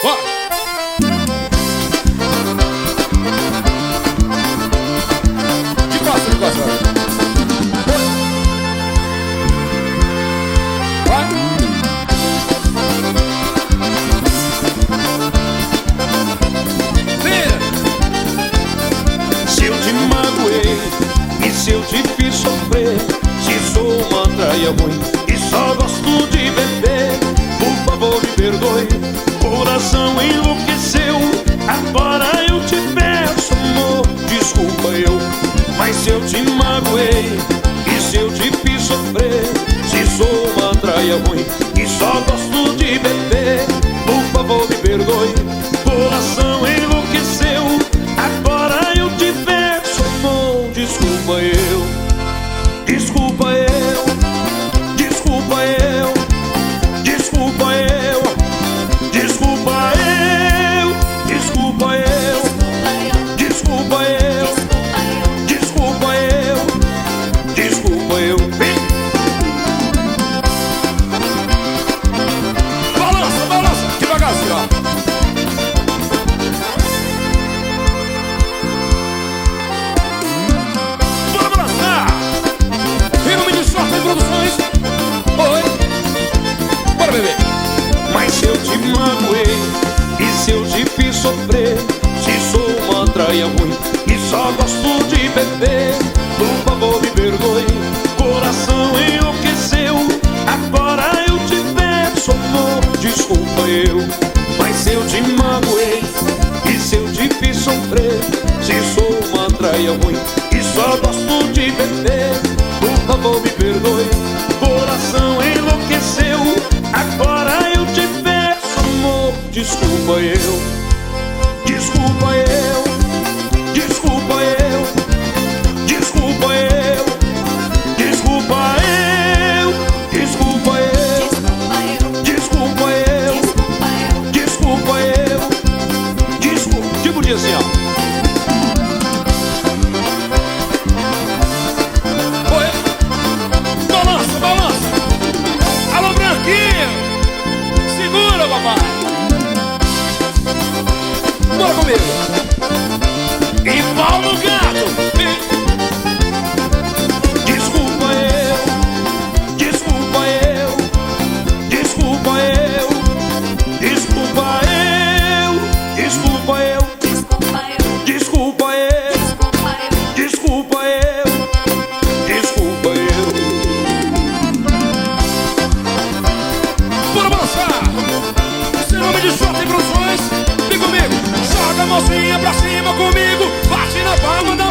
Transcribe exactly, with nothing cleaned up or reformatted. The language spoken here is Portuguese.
Ó. De costa, de costa. Vai. Vira. Se eu te magoei e se eu te fiz sofrer, se sou uma traia ruim e só gosto de beber, por favor me perdoe. Coração enlouqueceu, agora eu te peço, amor, desculpa eu. Mas se eu te magoei e se eu te fiz sofrer, se sou uma traia ruim e só gosto de beber, por favor me perdoe. Coração enlouqueceu, agora eu te peço, amor, desculpa eu. Desculpa eu, desculpa eu, desculpa eu, desculpa eu, desculpa eu, desculpa eu, desculpa eu, desculpa eu. Vem. Balança, balança, devagarzinho, ó. Bora balançar. Em nome de Sorte Produções. Oi. Bora, bebê. Mas se eu te magoei e se eu te fiz sofrer, se sou uma traia ruim e só gosto de beber, por favor me perdoe. Coração enlouqueceu, agora eu te peço, amor, desculpa eu. Mas se eu te magoei e se eu te fiz sofrer, se sou uma traia ruim e só gosto de beber, por favor me perdoe. Coração enlouqueceu, agora eu te peço, amor, desculpa eu. Desculpa eu, desculpa eu, desculpa eu, desculpa eu, desculpa eu, desculpa eu, desculpa eu, desculpa. Tipo de assim, ó. Oi. Balança, balança. Alô, Branquinho. Segura, papai. Bora comigo. E pau no gato. Vem. Desculpa eu, desculpa eu, desculpa eu, desculpa eu, desculpa eu, desculpa eu, desculpa eu, desculpa eu. Bora balançar. Esse nome de Sorte Produções. Vem comigo. Joga a mãozinha pra cima comigo. Bate na palma da